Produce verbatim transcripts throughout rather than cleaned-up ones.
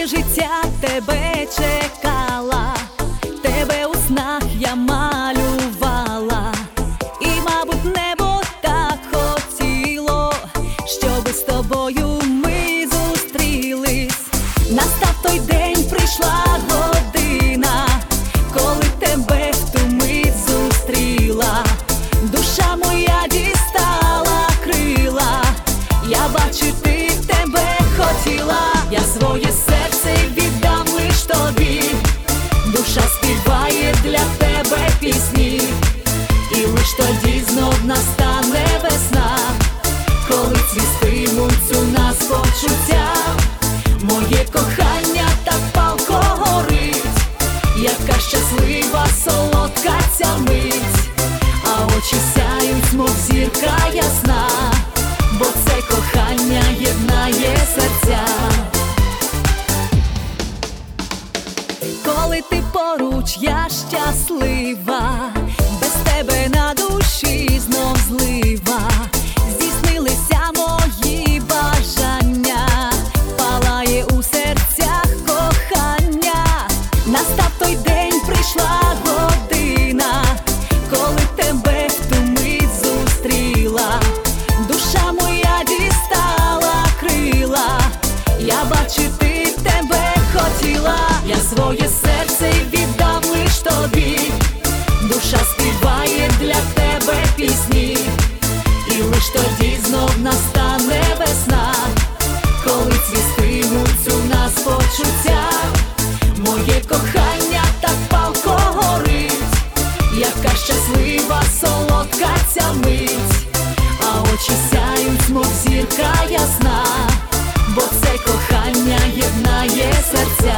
все життя тебе чекала, тебе у снах я малювала, і, мабуть, небо так хотіло, щоби з тобою ми зустрілись. Настав той день, прийшла година, коли тебе в ту мить зустріла. Душа моя дістала крила, я бачити тебе хотіла. Я своє серце віддам лиш тобі, душа співає для тебе пісні, і лиш тоді знов настане весна, коли цвістимуть у нас почуття. Моє кохання так палко горить, яка щаслива, солодка ця мить, а очі сяють, мов зірка ясна, бо це кохання єднає серця. Коли ти поруч, я щаслива, без тебе на душі знов злива. Здійснилися мої бажання, палає у серцях кохання. Настав той день, прийшла година, коли тебе в ту мить зустріла. Душа моя дістала крила, я бачити тебе хотіла. Я своє серце віддам лиш тобі, душа співає для тебе пісні, і лиш тоді знов настане весна, коли цвістимуть у нас почуття. Моє кохання так палко горить, яка щаслива, солодка ця мить, а очі сяють, мов зірка ясна, бо це кохання єднає серця.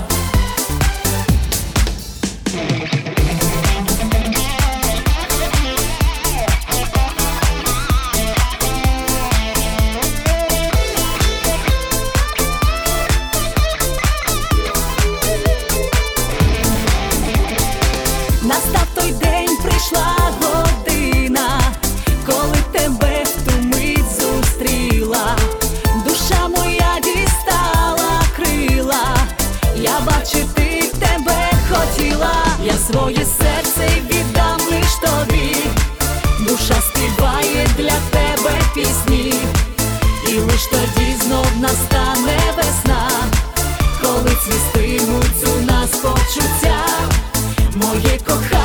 Настав той день, прийшла година, коли тебе в ту мить зустріла. Душа моя дістала крила, я бачити тебе хотіла. Я своє серце віддам лиш тобі, душа співає для тебе пісні, і лиш тоді знов настане весна, коли цвістимуть у нас почуття. Моє кохання